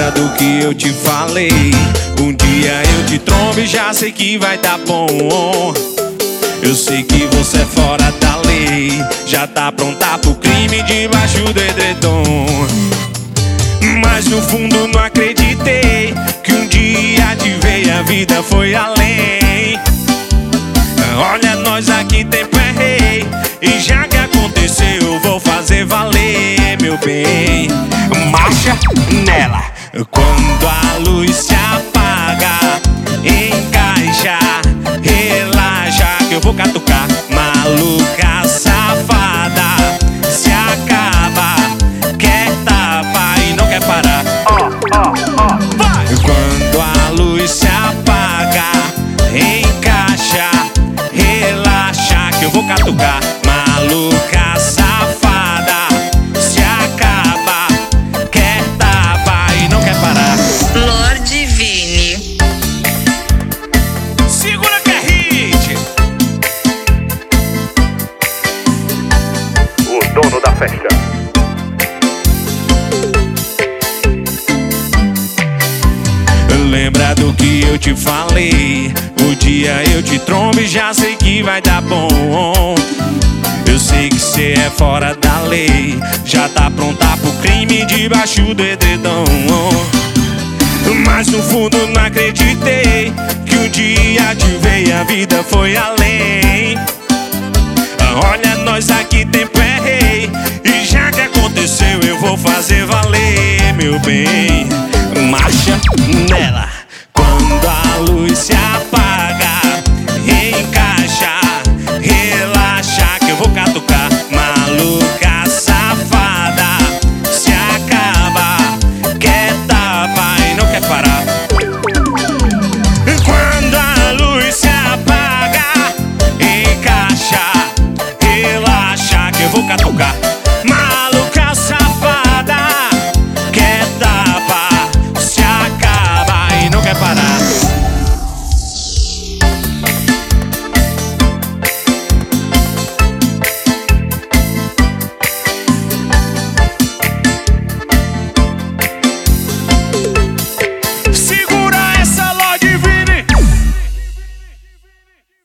Lembra do que eu te falei? Um dia eu te trombo e já sei que vai dar bom. Eu sei que você é fora da lei, já tá pronta pro crime debaixo do edredom. Mas no fundo não acreditei que um dia de ver a vida foi além. Olha, nós aqui tempo é rei, e já que aconteceu eu vou fazer valer, meu bem. Marcha nela. Quando a luz se apaga, encaixa, relaxa, que eu vou catucar. Maluca safada, se acaba, quer tapa e não quer parar. Vai! Quando a luz se apaga, encaixa, relaxa, que eu vou catucar. Maluca safada, se acaba, quer tapa e não quer parar. Lorde Vini. Segura que é hit. O dono da festa. Lembra do que eu te falei? O dia eu te trombo e já sei que vai dar bom. Eu sei que cê é fora da lei, já tá pronta pro crime debaixo do edredom. Mas no fundo não acreditei que um dia de ver a vida foi além. Olha, nós aqui tempo é rei, e já que aconteceu eu vou fazer valer, meu bem. Marcha nela. Quando a luz se apaga,